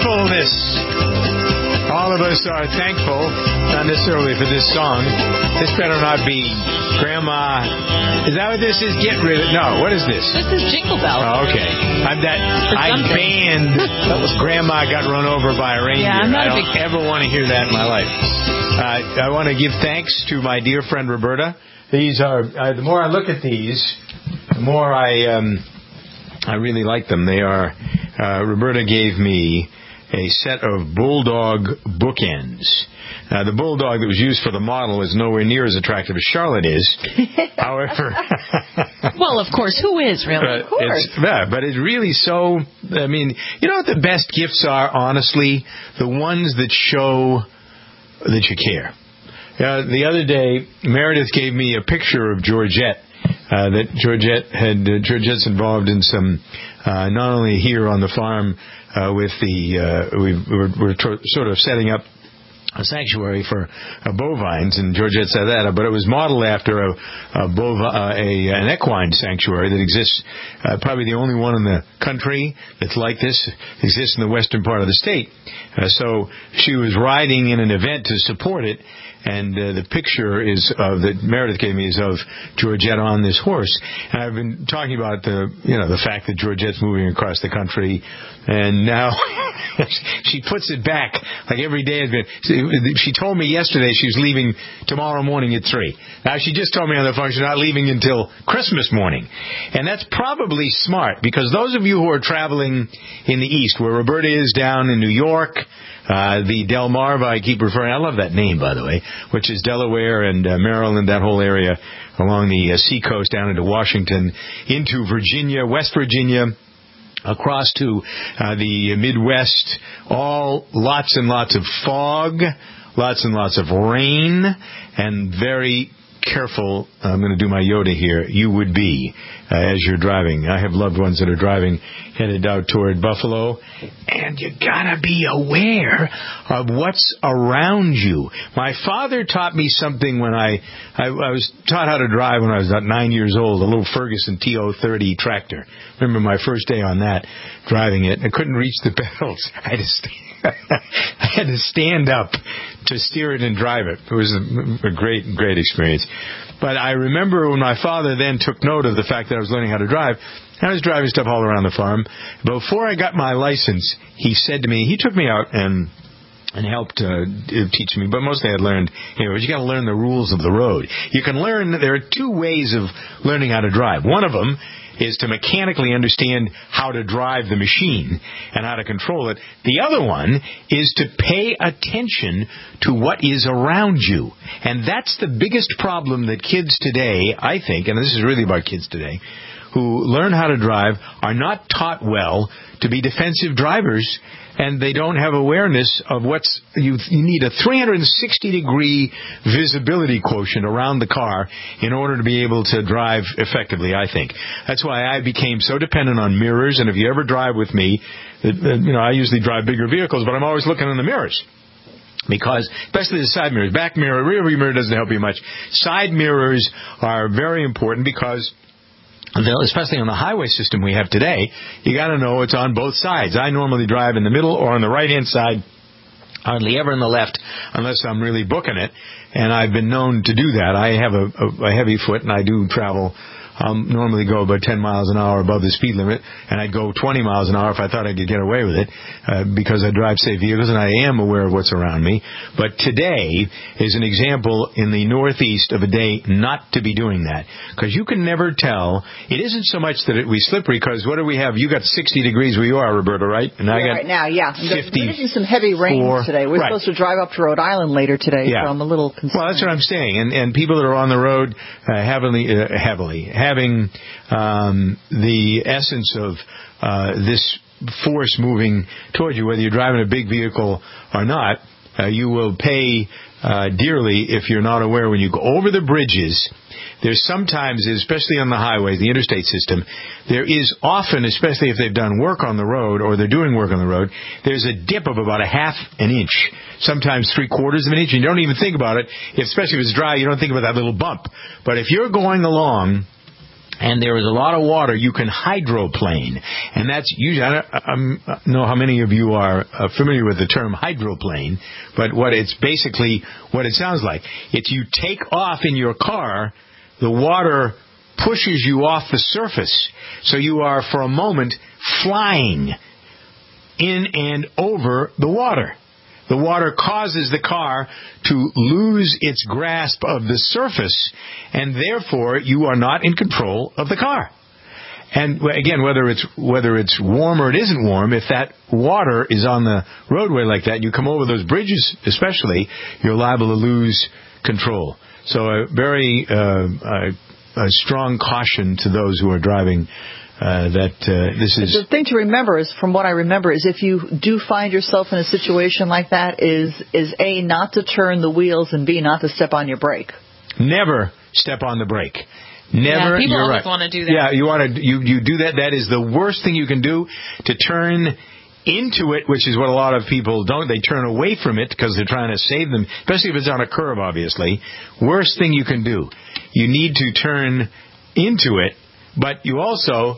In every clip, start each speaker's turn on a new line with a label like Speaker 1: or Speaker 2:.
Speaker 1: thankfulness. All of us are thankful, not necessarily for this song. This better not be Grandma. Is that what this is? Get rid of it. No, what is this?
Speaker 2: This is Jingle Bell.
Speaker 1: Oh, okay. I banned Grandma got run over by a reindeer.
Speaker 2: Yeah,
Speaker 1: I don't ever want to hear that in my life. I want to give thanks to my dear friend Roberta. These are, the more I look at these, the more I really like them. They are, Roberta gave me a set of Bulldog bookends. The Bulldog that was used for the model is nowhere near as attractive as Charlotte is. However...
Speaker 2: well, of course. Who is, really? Of course.
Speaker 1: But it's really so... I mean, you know what the best gifts are, honestly? The ones that show that you care. The other day, Meredith gave me a picture of Georgette. Georgette's involved in some, not only here on the farm with we're sort of setting up a sanctuary for bovines, and Georgette said that, but it was modeled after an equine sanctuary that exists, probably the only one in the country that's like this, exists in the western part of the state. So she was riding in an event to support it, and the picture that Meredith gave me is of Georgette on this horse. And I've been talking about the fact that Georgette's moving across the country, and now she puts it back like every day has been. She told me yesterday she was leaving tomorrow morning at 3. Now she just told me on the phone she's not leaving until Christmas morning, and that's probably smart, because those of you who are traveling in the east, where Roberta is down in New York. The Delmarva, I keep referring, I love that name, by the way, which is Delaware and Maryland, that whole area along the seacoast down into Washington, into Virginia, West Virginia, across to the Midwest, all lots and lots of fog, lots and lots of rain, and very careful, I'm going to do my Yoda here, you would be as you're driving. I have loved ones that are driving, headed out toward Buffalo, and you gotta be aware of what's around you. My father taught me something when I was taught how to drive when I was about 9 years old, a little Ferguson TO30 tractor. Remember my first day on that, driving it. I couldn't reach the pedals. I had to stand up to steer it and drive it. It was a great, great experience. But I remember when my father then took note of the fact that I was learning how to drive, I was driving stuff all around the farm. Before I got my license, he said to me, he took me out and helped teach me, but mostly I'd learned, you got to learn the rules of the road. You can learn, there are 2 ways of learning how to drive. One of them is to mechanically understand how to drive the machine and how to control it. The other one is to pay attention to what is around you. And that's the biggest problem that kids today, I think, and this is really about kids today, who learn how to drive are not taught well to be defensive drivers, and they don't have awareness of you need a 360-degree visibility quotient around the car in order to be able to drive effectively, I think. That's why I became so dependent on mirrors, and if you ever drive with me, I usually drive bigger vehicles, but I'm always looking in the mirrors. Because, especially the side mirrors, back mirror, rear view mirror doesn't help you much. Side mirrors are very important because, especially on the highway system we have today, you got to know it's on both sides. I normally drive in the middle or on the right-hand side, hardly ever on the left, unless I'm really booking it. And I've been known to do that. I have a heavy foot, and I do travel. Normally go about 10 miles an hour above the speed limit, and I'd go 20 miles an hour if I thought I could get away with it, because I drive safe vehicles and I am aware of what's around me. But today is an example in the Northeast of a day not to be doing that, because you can never tell. It isn't so much that we slippery, because what do we have? You got 60 degrees where you are, Roberta, right? And I got
Speaker 3: right now, yeah.
Speaker 1: 54.
Speaker 3: We're getting some heavy rains today. We're supposed to drive up to Rhode Island later today, so I'm a little concerned.
Speaker 1: Well, that's what I'm saying. And people that are on the road having the essence of this force moving towards you, whether you're driving a big vehicle or not, you will pay dearly if you're not aware when you go over the bridges. There's sometimes, especially on the highways, the interstate system, there is often, especially if they've done work on the road or they're doing work on the road, there's a dip of about a half an inch, sometimes 3/4 of an inch, and you don't even think about it. Especially if it's dry, you don't think about that little bump. But if you're going along and there is a lot of water, you can hydroplane. And that's usually, I don't know how many of you are familiar with the term hydroplane, but it's basically what it sounds like. It's you take off in your car, the water pushes you off the surface. So you are, for a moment, flying in and over the water. The water causes the car to lose its grasp of the surface, and therefore you are not in control of the car. And again, whether it's warm or it isn't warm, if that water is on the roadway like that, you come over those bridges especially, you're liable to lose control. So a very a strong caution to those who are driving this is...
Speaker 3: The thing to remember is, from what I remember, is if you do find yourself in a situation like that, is A, not to turn the wheels, and B, not to step on your brake.
Speaker 1: Never step on the brake. Never.
Speaker 2: Yeah, people
Speaker 1: you're
Speaker 2: always
Speaker 1: right.
Speaker 2: want to do that.
Speaker 1: Yeah, you do that. That is the worst thing you can do, to turn into it, which is what a lot of people don't. They turn away from it because they're trying to save them, especially if it's on a curve, obviously. Worst thing you can do. You need to turn into it, but you also...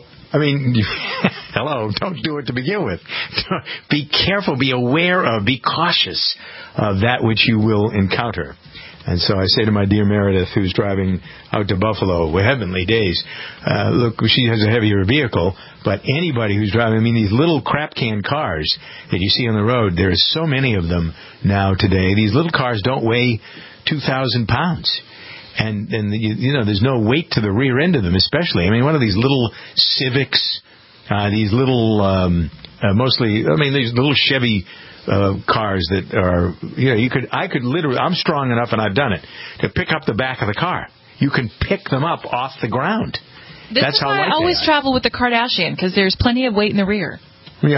Speaker 1: hello, don't do it to begin with. Be careful, be aware of, be cautious of that which you will encounter. And so I say to my dear Meredith, who's driving out to Buffalo with heavenly days, look, she has a heavier vehicle, but anybody who's driving, these little crap can cars that you see on the road, there's so many of them now today. These little cars don't weigh 2,000 pounds. And there's no weight to the rear end of them, especially. One of these little Civics, these little, these little Chevy cars that are, I could literally, I'm strong enough, and I've done it, to pick up the back of the car. You can pick them up off the ground.
Speaker 2: That's how I always travel with the Kardashian, because there's plenty of weight in the rear.
Speaker 1: Yeah.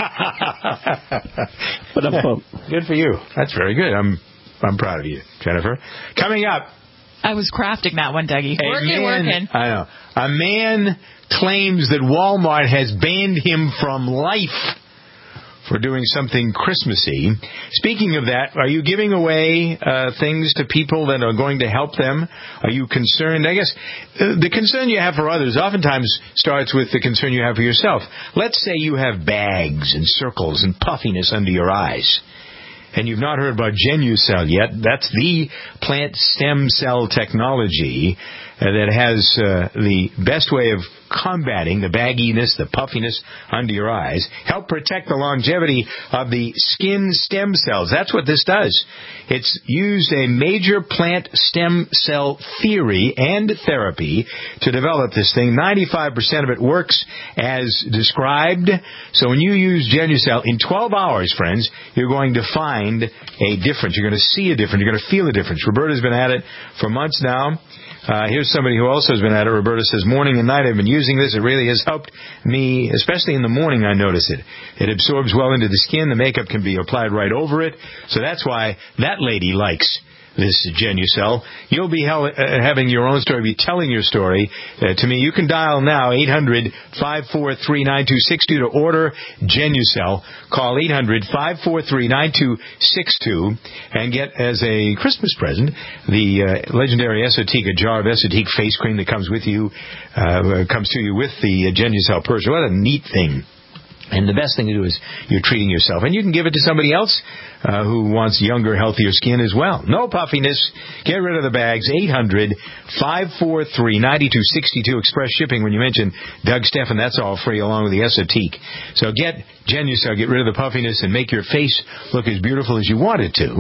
Speaker 1: Good for you. That's very good. I'm proud of you, Jennifer. Coming up.
Speaker 2: I was crafting that one, Dougie. Working.
Speaker 1: I know. A man claims that Walmart has banned him from life for doing something Christmassy. Speaking of that, are you giving away things to people that are going to help them? Are you concerned? I guess the concern you have for others oftentimes starts with the concern you have for yourself. Let's say you have bags and circles and puffiness under your eyes. And you've not heard about Genucell yet. That's the plant stem cell technology that has the best way of combating the bagginess, the puffiness under your eyes, help protect the longevity of the skin stem cells. That's what this does. It's used a major plant stem cell theory and therapy to develop this thing. 95% of it works as described. So when you use Genucell, in 12 hours, friends, you're going to find a difference. You're going to see a difference. You're going to feel a difference. Roberta's been at it for months now. Here's somebody who also has been at it. Roberta says, morning and night I've been using this. It really has helped me, especially in the morning I notice it. It absorbs well into the skin. The makeup can be applied right over it. So that's why that lady likes this Genucell. You'll be having your own story, be telling your story to me. You can dial now 800-543-9262 to order Genucell. Call 800-543-9262 and get as a Christmas present the legendary Esotique, a jar of Esotique face cream that comes with you, comes to you with the Genucell purse. What a neat thing. And the best thing to do is you're treating yourself. And you can give it to somebody else who wants younger, healthier skin as well. No puffiness. Get rid of the bags. 800-543-9262. Express shipping when you mention Doug Steffen. That's all free along with the Esotique. So get Genucell. Get rid of the puffiness and make your face look as beautiful as you want it to.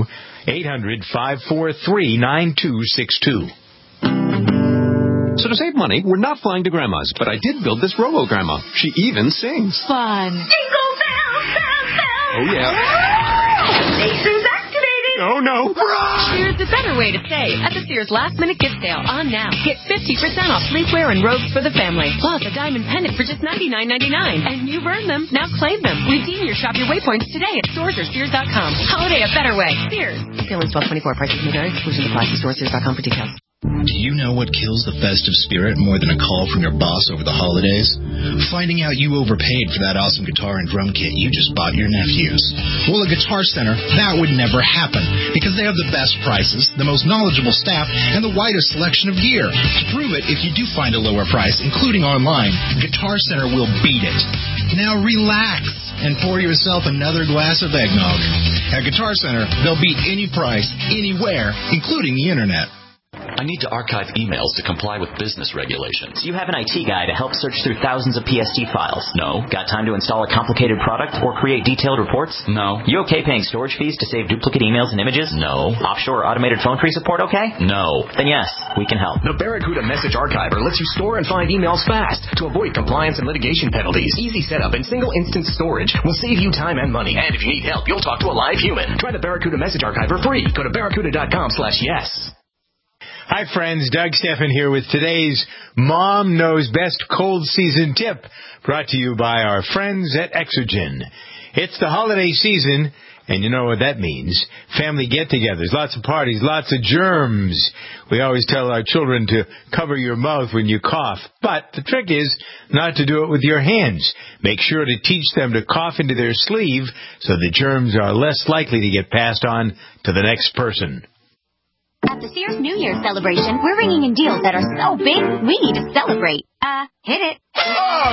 Speaker 1: 800-543-9262.
Speaker 4: So to save money, we're not flying to Grandma's, but I did build this robo-grandma. She even sings.
Speaker 2: Fun.
Speaker 5: Jingle bells, bells, bells.
Speaker 4: Oh, yeah.
Speaker 5: Stations activated.
Speaker 4: Oh, no.
Speaker 6: Here's the better way to save at the Sears last-minute gift sale on now. Get 50% off sleepwear and robes for the family, plus a diamond pendant for just $99.99. And you've earned them. Now claim them. Redeem your Shop Your Waypoints today at stores or Sears.com. Holiday a better way. Sears. Retail install 24. Prices may vary. Exclusion applies to stores, Sears.com for details.
Speaker 7: Do you know what kills the festive spirit more than a call from your boss over the holidays? Finding out you overpaid for that awesome guitar and drum kit you just bought your nephews. Well, at Guitar Center, that would never happen because they have the best prices, the most knowledgeable staff, and the widest selection of gear. To prove it, if you do find a lower price, including online, Guitar Center will beat it. Now relax and pour yourself another glass of eggnog. At Guitar Center, they'll beat any price, anywhere, including the internet.
Speaker 8: I need to archive emails to comply with business regulations.
Speaker 9: Do you have an IT guy to help search through thousands of PSD files?
Speaker 8: No.
Speaker 9: Got time to install a complicated product or create detailed reports?
Speaker 8: No.
Speaker 9: You okay paying storage fees to save duplicate emails and images?
Speaker 8: No.
Speaker 9: Offshore automated phone tree support okay?
Speaker 8: No.
Speaker 9: Then yes, we can help.
Speaker 10: The Barracuda Message Archiver lets you store and find emails fast to avoid compliance and litigation penalties. Easy setup and single instance storage will save you time and money. And if you need help, you'll talk to a live human. Try the Barracuda Message Archiver free. Go to barracuda.com/yes.
Speaker 1: Hi, friends. Doug Stephan here with today's Mom Knows Best Cold Season Tip, brought to you by our friends at Exogen. It's the holiday season, and you know what that means. Family get-togethers, lots of parties, lots of germs. We always tell our children to cover your mouth when you cough, but the trick is not to do it with your hands. Make sure to teach them to cough into their sleeve so the germs are less likely to get passed on to the next person.
Speaker 11: At the Sears New Year celebration, we're ringing in deals that are so big, we need to celebrate. Hit it.
Speaker 12: Oh,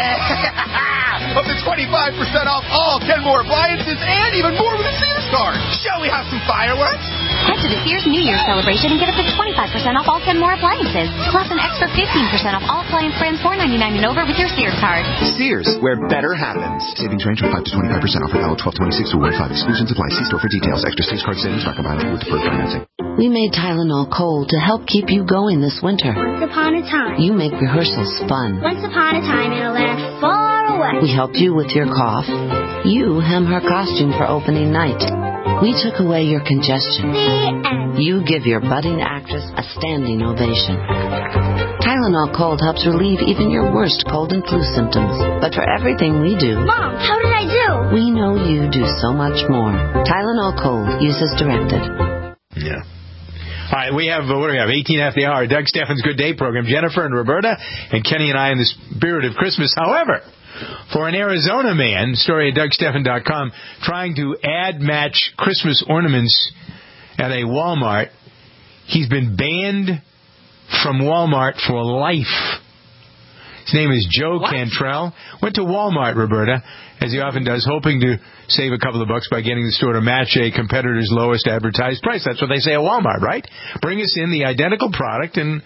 Speaker 12: yeah! Up to 25% off all Kenmore appliances and even more with a Sears card. Shall we have some fireworks?
Speaker 11: Head to the Sears New Year celebration and get up to 25% off all Kenmore appliances, plus an extra 15% off all appliance brands $4.99 and over with your Sears card.
Speaker 13: Sears, where better happens. Savings range from 5 to 25% off for valid 12/26 through 1/5. Exclusions apply. See store for details. Extra Sears card savings not combined with deferred financing.
Speaker 14: We made Tylenol Cold to help keep you going this winter.
Speaker 15: Once upon a time.
Speaker 14: You make rehearsals fun.
Speaker 15: Once upon a time in a land far away.
Speaker 14: We helped you with your cough. You hem her costume for opening night. We took away your congestion.
Speaker 15: The end.
Speaker 14: You give your budding actress a standing ovation. Tylenol Cold helps relieve even your worst cold and flu symptoms. But for everything we do...
Speaker 15: Mom, how did I do?
Speaker 14: We know you do so much more. Tylenol Cold. Use as directed.
Speaker 1: Yeah. All right, we have, 18 after the hour, Doug Stephan's Good Day program. Jennifer and Roberta and Kenny and I in the spirit of Christmas. However, for an Arizona man, story at DougStephan.com, trying to match Christmas ornaments at a Walmart, he's been banned from Walmart for life. His name is Joe Cantrell. Went to Walmart, Roberta, as he often does, hoping to save a couple of bucks by getting the store to match a competitor's lowest advertised price. That's what they say at Walmart, right? Bring us in the identical product, and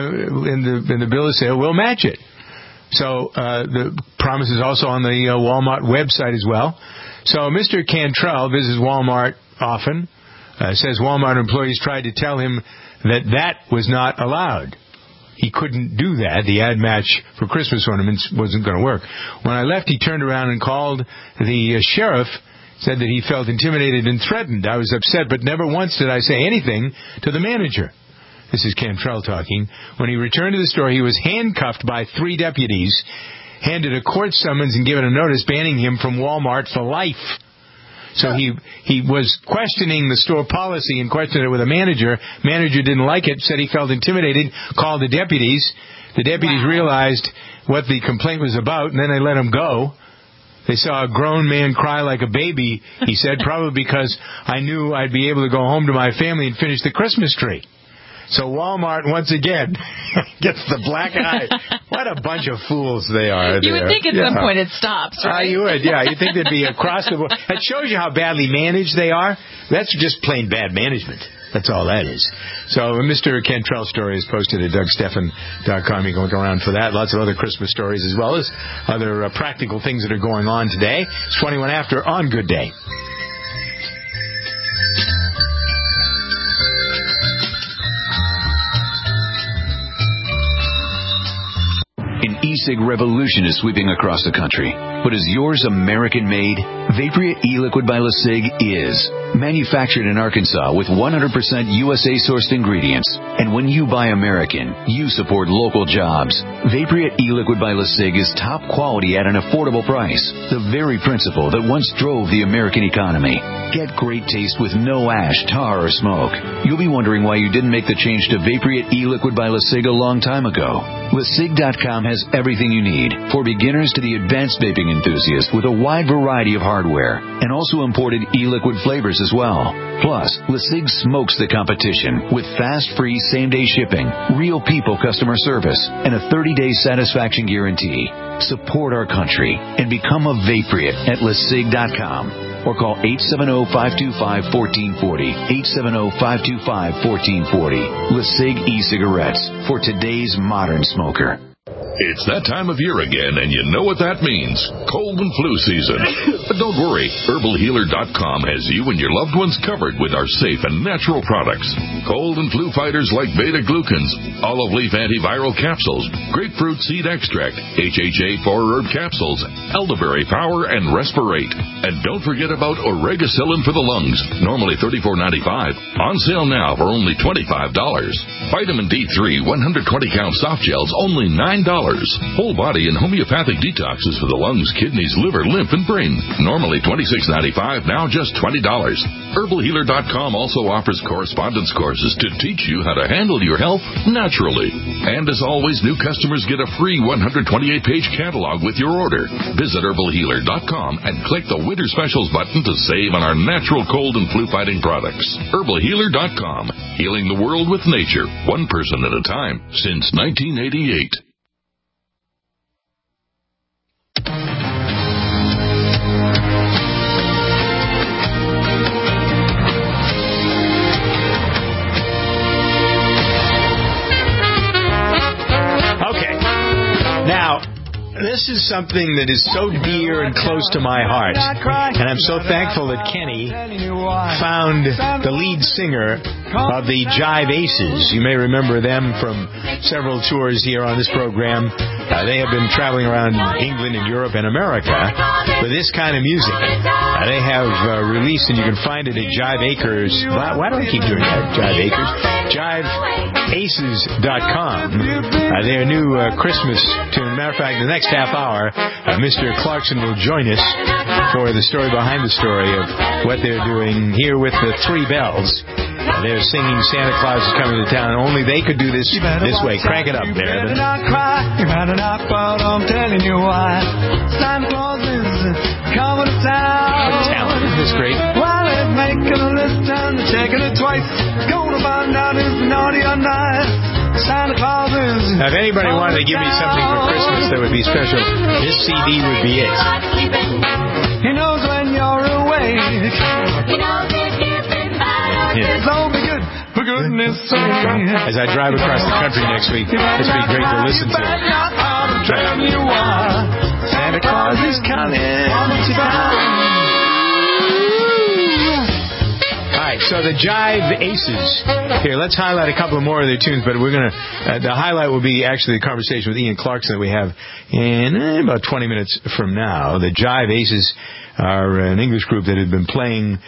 Speaker 1: in the bill of sale, we'll match it. So the promise is also on the Walmart website as well. So Mr. Cantrell visits Walmart often. Says Walmart employees tried to tell him that was not allowed. He couldn't do that. The ad match for Christmas ornaments wasn't going to work. When I left, he turned around and called the sheriff, said that he felt intimidated and threatened. I was upset, but never once did I say anything to the manager. This is Cantrell talking. When he returned to the store, he was handcuffed by 3 deputies, handed a court summons, and given a notice banning him from Walmart for life. So he was questioning the store policy and questioned it with a manager. Manager didn't like it, said he felt intimidated, called the deputies. The deputies realized what the complaint was about, and then they let him go. They saw a grown man cry like a baby, he said, probably because I knew I'd be able to go home to my family and finish the Christmas tree. So Walmart, once again, gets the black eye. What a bunch of fools they are.
Speaker 2: You would think at some point it stops, right?
Speaker 1: You would, yeah. You'd think there'd be across the board. That shows you how badly managed they are. That's just plain bad management. That's all that is. So Mr. Cantrell's story is posted at DougStephan.com. You can look around for that. Lots of other Christmas stories as well as other practical things that are going on today. It's 21 after on Good Day.
Speaker 16: In e-cig revolution is sweeping across the country. But is yours American-made? Vaporia e-liquid by LeSig is. Manufactured in Arkansas with 100% USA-sourced ingredients. And when you buy American, you support local jobs. Vaporia e-liquid by LeSig is top quality at an affordable price. The very principle that once drove the American economy. Get great taste with no ash, tar, or smoke. You'll be wondering why you didn't make the change to Vaporia e-liquid by LeSig a long time ago. LeSig.com has everything you need, for beginners to the advanced vaping enthusiast, with a wide variety of hardware, and also imported e-liquid flavors as well. Plus, LeSig smokes the competition with fast, free, same-day shipping, real people customer service, and a 30-day satisfaction guarantee. Support our country and become a Vaporia at LeSig.com. Or call 870-525-1440. 870-525-1440. LeSig e-cigarettes for today's modern smoker.
Speaker 17: It's that time of year again, and you know what that means. Cold and flu season. But don't worry. HerbalHealer.com has you and your loved ones covered with our safe and natural products. Cold and flu fighters like beta-glucans, olive leaf antiviral capsules, grapefruit seed extract, HHA 4-herb capsules, elderberry power, and Respirate. And don't forget about Oregacillin for the lungs, normally $34.95. On sale now for only $25. Vitamin D3 120-count soft gels, only $9. Whole body and homeopathic detoxes for the lungs, kidneys, liver, lymph, and brain. Normally $26.95, now just $20. HerbalHealer.com also offers correspondence courses to teach you how to handle your health naturally. And as always, new customers get a free 128-page catalog with your order. Visit HerbalHealer.com and click the Winter Specials button to save on our natural cold and flu-fighting products. HerbalHealer.com. Healing the world with nature, one person at a time, since 1988.
Speaker 1: Now, this is something that is so dear and close to my heart, and I'm so thankful that Kenny found the lead singer of the Jive Aces. You may remember them from several tours here on this program. They have been traveling around England and Europe and America with this kind of music. They have released, and you can find it at Jive Acres. Why do I keep doing that? Jive Acres? JiveAces.com. Their new Christmas tune. Matter of fact, the next half hour, Mr. Clarkson will join us for the story behind the story of what they're doing here with the Three Bells. They're singing Santa Claus is Coming to Town. Only they could do this way. Crank it up there, Evan.
Speaker 18: You better not cry, I'm telling you why. Santa Claus is coming to town.
Speaker 1: What talent. Isn't this great?
Speaker 18: Well, it's making a list and checking it twice. Gonna find out if naughty or nice. Santa Claus is
Speaker 1: Now, if anybody wanted to give me something for Christmas that would be special, this CD would be it.
Speaker 18: He knows when you're awake. He knows if you've been bad or good. So be good, for goodness sake.
Speaker 1: As I drive across the country next week, this will be great to listen to.
Speaker 18: I'm telling you why. Santa Claus is coming to town.
Speaker 1: So the Jive Aces. Here, let's highlight a couple more of their tunes, but we're going to... the highlight will be actually the conversation with Ian Clarkson that we have in about 20 minutes from now. The Jive Aces are an English group that had been playing...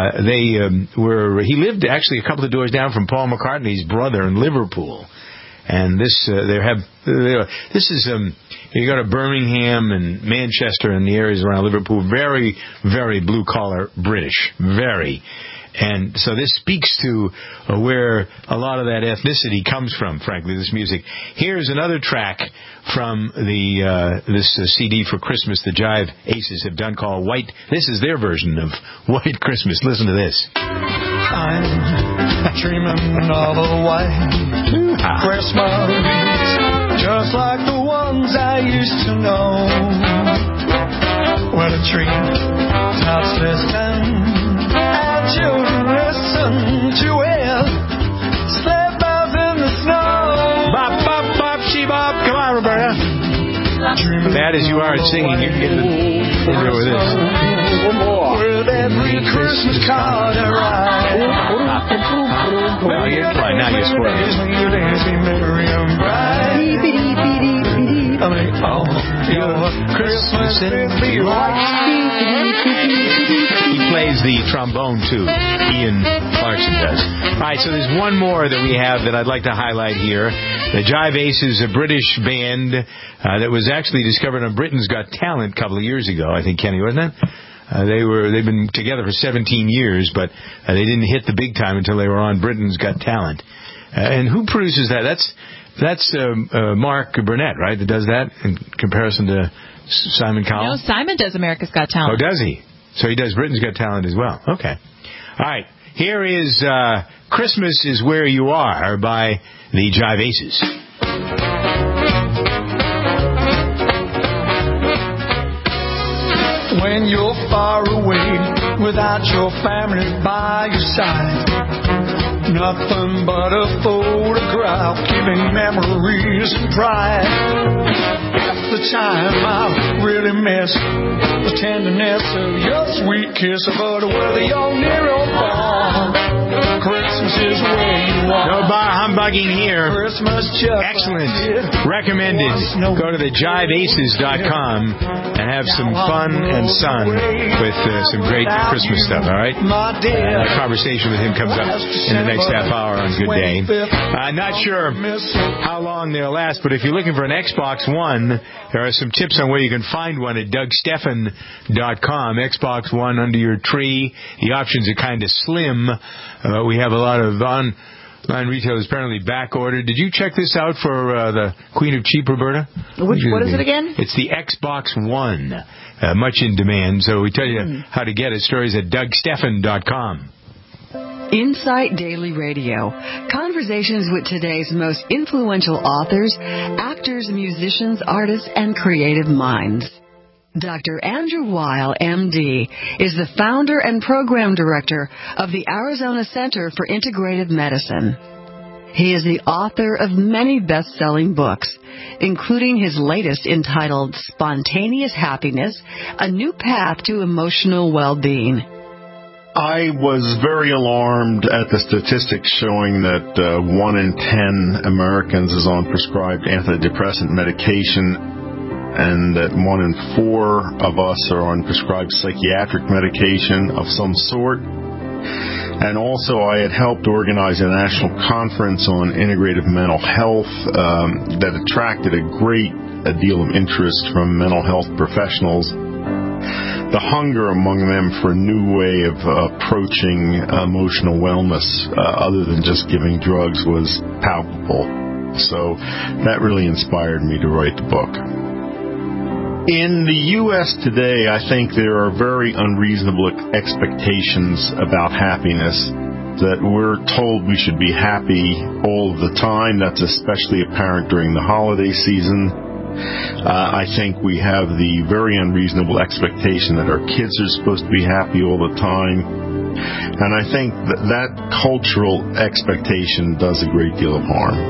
Speaker 1: He lived actually a couple of doors down from Paul McCartney's brother in Liverpool. And this is... you go to Birmingham and Manchester and the areas around Liverpool, very, very blue-collar British. Very... And so this speaks to where a lot of that ethnicity comes from, frankly, this music. Here's another track from this CD for Christmas the Jive Aces have done called White. This is their version of White Christmas. Listen to this.
Speaker 18: I'm dreaming of a white Christmas, just like the ones I used to know, where the tree tops listen. Children listen to it. Sleigh bells in the snow.
Speaker 1: Bop, bop, bop, she-bop. Come on, Roberta. Bad as you are at singing, you can get in there with this.
Speaker 18: With every Christmas card I write.
Speaker 1: Well, you're fine. Now you're spoiling.
Speaker 18: all your Christmas will be
Speaker 1: He plays the trombone, too. Ian Clarkson does. All right, so there's one more that we have that I'd like to highlight here. The Jive Aces, a British band that was actually discovered on Britain's Got Talent a couple of years ago, I think, Kenny, wasn't it? They've been together for 17 years, but they didn't hit the big time until they were on Britain's Got Talent. And who produces that? That's Mark Burnett, right, that does that in comparison to Simon Cowell?
Speaker 2: No, Simon does America's Got Talent.
Speaker 1: Oh, does he? So he does Britain's Got Talent as well. Okay. All right. Here is Christmas is Where You Are by the Jive Aces.
Speaker 18: When you're far away without your family by your side, nothing but a photograph giving memories and pride. Half the time I really miss the tenderness of your sweet kiss, but whether you're near or far, Christmas is where you are.
Speaker 1: No bar humbugging here.
Speaker 18: Christmas just
Speaker 1: excellent. Recommended. Go to thejiveaces.com and have some fun and sun with some great Christmas stuff, all right? That conversation with him comes up in the next half hour on Good Day. Not sure how long they'll last, but if you're looking for an Xbox One, there are some tips on where you can find one at DougStephan.com. Xbox One under your tree. The options are kind of slim. We have a lot of online retailers apparently back ordered. Did you check this out for the Queen of Cheap, Roberta?
Speaker 3: What is it again?
Speaker 1: It's the Xbox One. Much in demand. So we tell you how to get it. Stories at DougStephan.com.
Speaker 19: Insight Daily Radio. Conversations with today's most influential authors, actors, musicians, artists, and creative minds. Dr. Andrew Weil, M.D., is the founder and program director of the Arizona Center for Integrative Medicine. He is the author of many best-selling books, including his latest entitled Spontaneous Happiness, A New Path to Emotional Well-Being.
Speaker 20: I was very alarmed at the statistics showing that 1 in 10 Americans is on prescribed antidepressant medication and that 1 in 4 of us are on prescribed psychiatric medication of some sort. And also I had helped organize a national conference on integrative mental health that attracted a great deal of interest from mental health professionals. The hunger among them for a new way of approaching emotional wellness other than just giving drugs was palpable. So that really inspired me to write the book. In the U.S. today, I think there are very unreasonable expectations about happiness, that we're told we should be happy all of the time. That's especially apparent during the holiday season. I think we have the very unreasonable expectation that our kids are supposed to be happy all the time. And I think that cultural expectation does a great deal of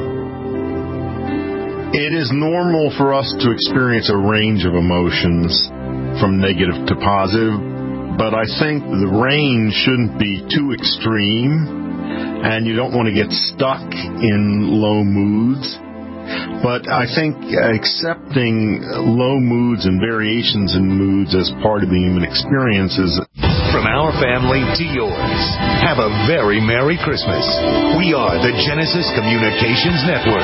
Speaker 20: harm. It is normal for us to experience a range of emotions from negative to positive, but I think the range shouldn't be too extreme, and you don't want to get stuck in low moods. But I think accepting low moods and variations in moods as part of the human experience is...
Speaker 21: From our family to yours, have a very Merry Christmas. We are the Genesis Communications Network,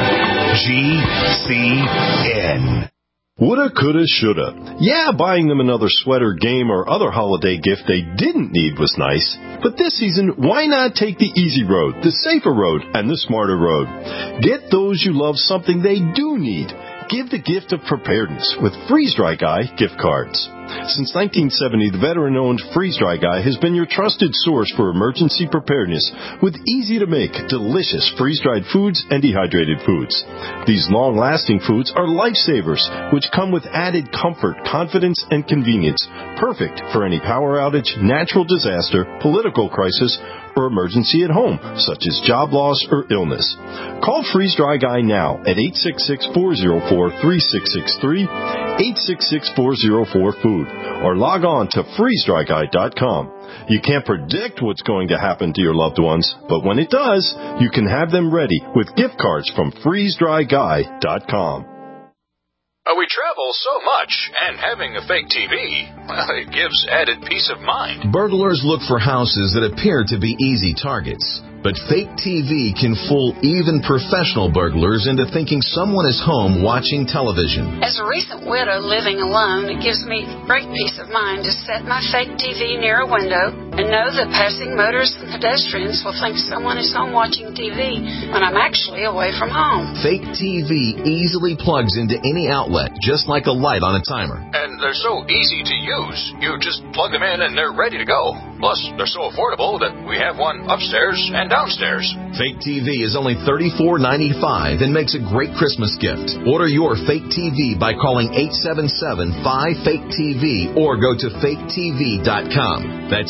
Speaker 21: GCN.
Speaker 22: Woulda, coulda, shoulda. Yeah, buying them another sweater, game, or other holiday gift they didn't need was nice. But this season, why not take the easy road, the safer road, and the smarter road? Get those you love something they do need. Give the gift of preparedness with Freeze-Dry Guy gift cards. Since 1970, the veteran-owned Freeze-Dry Guy has been your trusted source for emergency preparedness with easy-to-make, delicious freeze-dried foods and dehydrated foods. These long-lasting foods are lifesavers, which come with added comfort, confidence, and convenience, perfect for any power outage, natural disaster, political crisis, or emergency at home, such as job loss or illness. Call Freeze-Dry Guy now at 866-404-3663, 866-404-FOOD, or log on to freezedryguy.com. You can't predict what's going to happen to your loved ones, but when it does, you can have them ready with gift cards from freezedryguy.com.
Speaker 4: We travel so much, and having a fake TV, well, it gives added peace of mind.
Speaker 5: Burglars look for houses that appear to be easy targets. But fake TV can fool even professional burglars into thinking someone is home watching television.
Speaker 23: As a recent widow living alone, it gives me great peace of mind to set my fake TV near a window and know that passing motorists and pedestrians will think someone is home watching TV when I'm actually away from home.
Speaker 5: Fake TV easily plugs into any outlet, just like a light on a timer.
Speaker 4: And they're so easy to use. You just plug them in and they're ready to go. Plus, they're so affordable that we have one upstairs and downstairs.
Speaker 5: Fake TV is only $34.95 and makes a great Christmas gift. Order your fake TV by calling 877-5-FAKE-TV or go to faketv.com. That's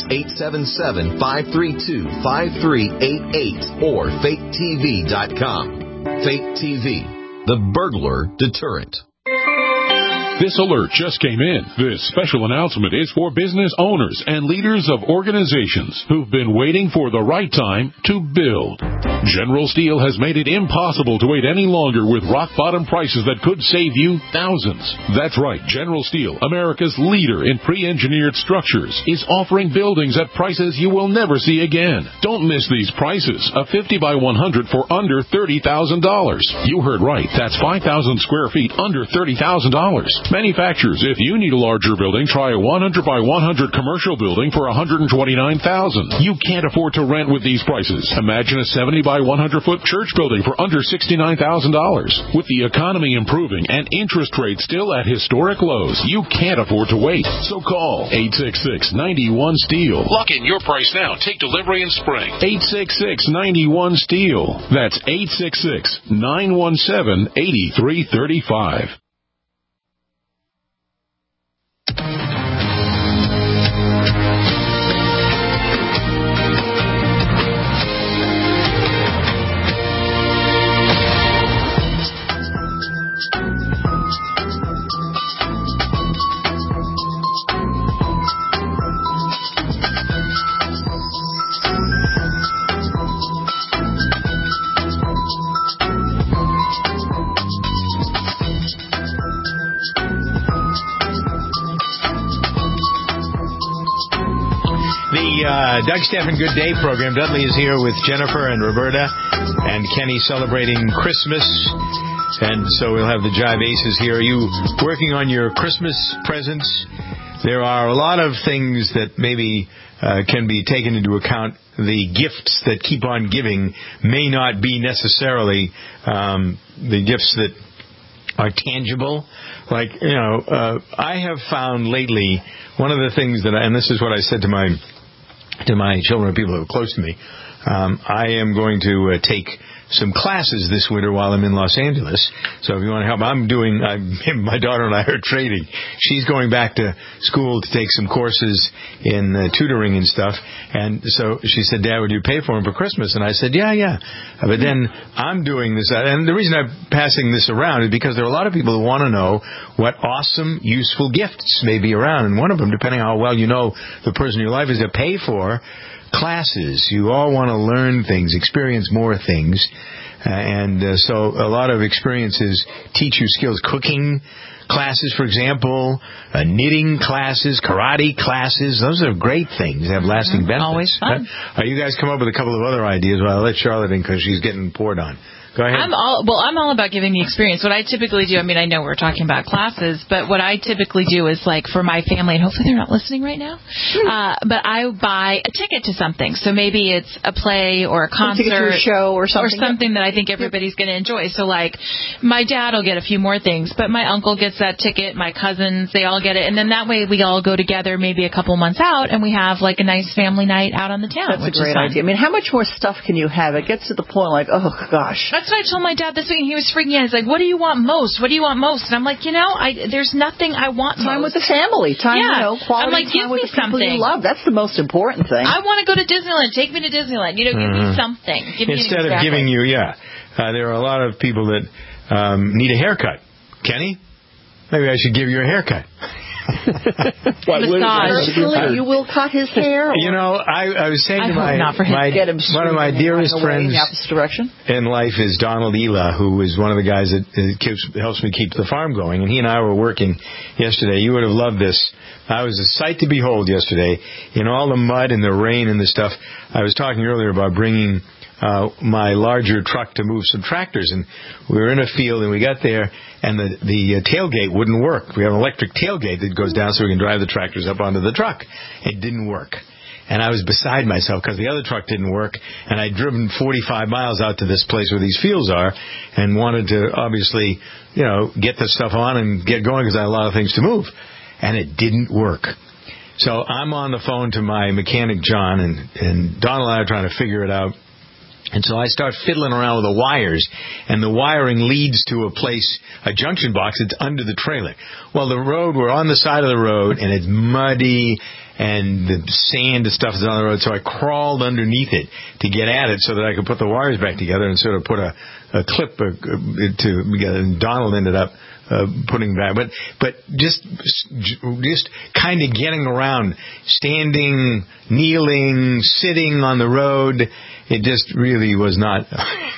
Speaker 5: 877-532-5388 or faketv.com. Fake TV, the burglar deterrent.
Speaker 24: This alert just came in. This special announcement is for business owners and leaders of organizations who've been waiting for the right time to build. General Steel has made it impossible to wait any longer with rock-bottom prices that could save you thousands. That's right. General Steel, America's leader in pre-engineered structures, is offering buildings at prices you will never see again. Don't miss these prices. A 50 by 100 for under $30,000. You heard right. That's 5,000 square feet under $30,000. Manufacturers, if you need a larger building, try a 100 by 100 commercial building for $129,000. You can't afford to rent with these prices. Imagine a 70 by 100 foot church building for under $69,000. With the economy improving and interest rates still at historic lows, you can't afford to wait. So call 866-91-STEEL.
Speaker 4: Lock in your price now. Take delivery in spring.
Speaker 24: 866-91-STEEL. That's 866-917-8335.
Speaker 1: Doug Stephan Good Day program. Dudley is here with Jennifer and Roberta and Kenny celebrating Christmas. And so we'll have the Jive Aces here. Are you working on your Christmas presents? There are a lot of things that maybe can be taken into account. The gifts that keep on giving may not be necessarily the gifts that are tangible. Like, I have found lately one of the things that, and this is what I said to my children and people who are close to me, I am going to take some classes this winter while I'm in Los Angeles. So if you want to help, my daughter and I are trading. She's going back to school to take some courses in tutoring and stuff. And so she said, Dad, would you pay for them for Christmas? And I said, yeah. But then I'm doing this. And the reason I'm passing this around is because there are a lot of people who want to know what awesome, useful gifts may be around. And one of them, depending on how well you know the person in your life, is to pay for classes. You all want to learn things, experience more things. So a lot of experiences teach you skills. Cooking classes, for example, knitting classes, karate classes. Those are great things. They have lasting benefits.
Speaker 2: Always fun.
Speaker 1: You guys come up with a couple of other ideas. Well, I'll let Charlotte in because she's getting poured on. Go ahead.
Speaker 2: I'm all about giving the experience. What I typically do, I know we're talking about classes, but what I typically do is, like, for my family, and hopefully they're not listening right now, but I buy a ticket to something. So maybe it's a play or a concert.
Speaker 3: A ticket to a show or something.
Speaker 2: Or something that I think everybody's going to enjoy. So, like, my dad will get a few more things, but my uncle gets that ticket, my cousins, they all get it. And then that way we all go together maybe a couple months out, and we have, like, a nice family night out on the town.
Speaker 3: That's a great idea. How much more stuff can you have? It gets to the point, like, oh, gosh.
Speaker 2: That's what I told my dad this week, and he was freaking out. He's like, what do you want most? What do you want most? And I'm like, there's nothing I want
Speaker 3: time
Speaker 2: most.
Speaker 3: With the family. Time, quality
Speaker 2: I'm like,
Speaker 3: time with the people you love. That's the most important thing.
Speaker 2: I want to go to Disneyland. Take me to Disneyland. Give me something.
Speaker 1: Instead of giving you, there are a lot of people that need a haircut. Kenny, maybe I should give you a haircut.
Speaker 3: Personally, you will cut his hair?
Speaker 1: You know, I was saying to
Speaker 3: one
Speaker 1: of my dearest friends
Speaker 3: in the opposite direction
Speaker 1: in life is Donald Ela, who is one of the guys that helps me keep the farm going. And he and I were working yesterday. You would have loved this. I was a sight to behold yesterday in all the mud and the rain and the stuff. I was talking earlier about bringing my larger truck to move some tractors, and we were in a field, and we got there, and the tailgate wouldn't work. We have an electric tailgate that goes down so we can drive the tractors up onto the truck. It didn't work. And I was beside myself because the other truck didn't work, and I'd driven 45 miles out to this place where these fields are and wanted to obviously, get the stuff on and get going because I had a lot of things to move. And it didn't work. So I'm on the phone to my mechanic, John, and Donald and I are trying to figure it out. And so I start fiddling around with the wires, and the wiring leads to a junction box that's under the trailer. Well, we're on the side of the road, and it's muddy, and the sand and stuff is on the road, so I crawled underneath it to get at it so that I could put the wires back together and sort of put a clip together, and Donald ended up putting back, but just kind of getting around, standing, kneeling, sitting on the road. It just really was not.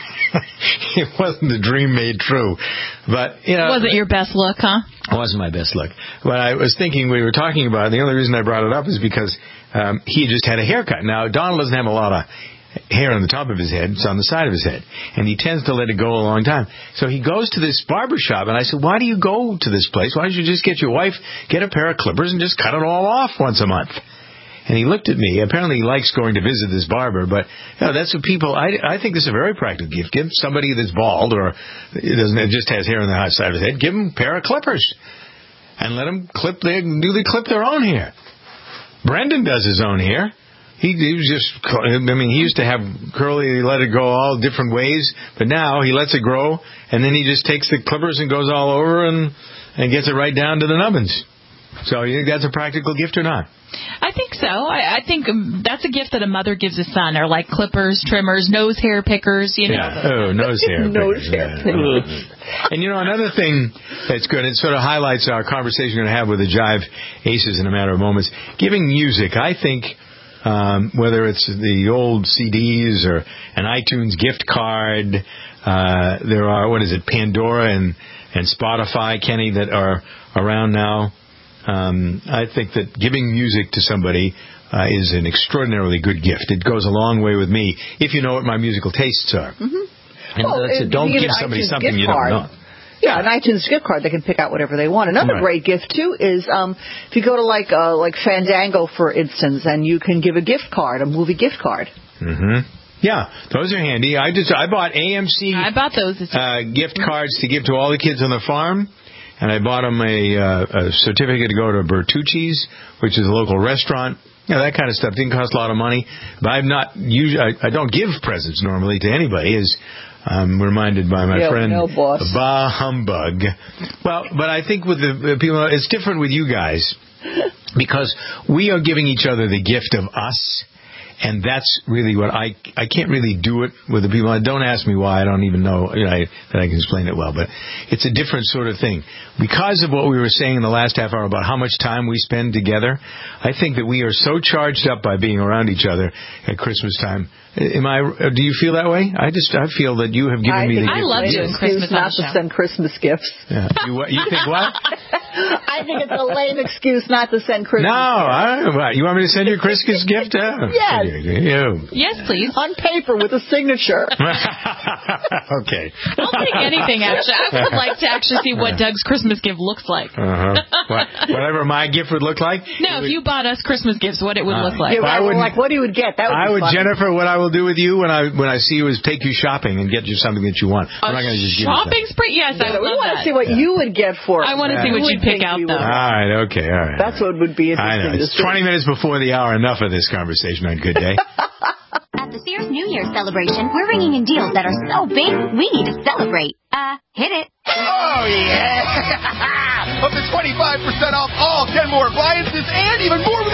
Speaker 1: It wasn't a dream made true, but it
Speaker 2: wasn't your best look, huh?
Speaker 1: It wasn't my best look. But I was thinking we were talking about it. The only reason I brought it up is because he just had a haircut. Now Donald doesn't have a lot of hair on the top of his head. It's on the side of his head. And he tends to let it go a long time. So he goes to this barber shop, and I said, why do you go to this place? Why don't you just get your wife, get a pair of clippers, and just cut it all off once a month? And he looked at me. Apparently he likes going to visit this barber, but that's what people, I think this is a very practical gift. Give somebody that's bald or just has hair on the side of his head, give them a pair of clippers. And let them clip their own hair. Brendan does his own hair. He used to have curly, let it go all different ways, but now he lets it grow, and then he just takes the clippers and goes all over and gets it right down to the nubbins. So you think that's a practical gift or not?
Speaker 2: I think so. I think that's a gift that a mother gives a son, or like clippers, trimmers, nose hair pickers,
Speaker 1: Yeah. Oh, nose hair pickers. And another thing that's good, it sort of highlights our conversation we're going to have with the Jive Aces in a matter of moments. Giving music, I think, whether it's the old CDs or an iTunes gift card, there are, Pandora and Spotify, Kenny, that are around now. I think that giving music to somebody is an extraordinarily good gift. It goes a long way with me if you know what my musial tastes are. Mm-hmm. And don't give somebody something you don't know.
Speaker 3: Yeah, an iTunes gift card, they can pick out whatever they want. Another great gift, too, is if you go to like Fandango, for instance, and you can give a gift card, a movie gift card.
Speaker 1: Mm-hmm. Yeah, those are handy. I bought AMC
Speaker 2: those
Speaker 1: gift cards to give to all the kids on the farm. And I bought them a certificate to go to Bertucci's, which is a local restaurant. That kind of stuff didn't cost a lot of money. But I don't give presents normally to anybody, as I'm reminded by my friend Bah Humbug. Well, but I think with the people, it's different with you guys because we are giving each other the gift of us. And that's really what I can't really do it with the people. Don't ask me why. I don't even know that I can explain it well. But it's a different sort of thing. Because of what we were saying in the last half hour about how much time we spend together, I think that we are so charged up by being around each other at Christmas time. Do you feel that way? I feel that you have given me the gift.
Speaker 2: I love doing Christmas
Speaker 3: not to send Christmas gifts.
Speaker 1: Yeah. You think what?
Speaker 3: I think it's a lame excuse not to send Christmas gifts.
Speaker 1: You want me to send you a Christmas gift?
Speaker 3: Yes.
Speaker 2: Yes, please.
Speaker 3: On paper with a signature.
Speaker 1: Okay.
Speaker 2: I'll take anything, actually. I would like to actually see what Doug's Christmas gift looks like.
Speaker 1: Whatever my gift would look like?
Speaker 2: No, if you bought us Christmas gifts, what it would look like.
Speaker 3: What you would get. That would be funny.
Speaker 1: Jennifer, what I will do with you when I see you is take you shopping and get you something that you want. I'm not going to just give you
Speaker 2: shopping spree? Yes, I would love that.
Speaker 3: We want to see what you would get for us.
Speaker 2: I want to see what you'd pick out, though.
Speaker 1: All right, okay, all right.
Speaker 3: That's what would be interesting.
Speaker 1: I know. It's 20 minutes before the hour. Enough of this conversation on Good Day.
Speaker 11: At the Sears New Year's celebration, we're ringing in deals that are so big, we need to celebrate. Hit it.
Speaker 12: Oh, yeah! Up to 25% off all Kenmore appliances and even more with a Sears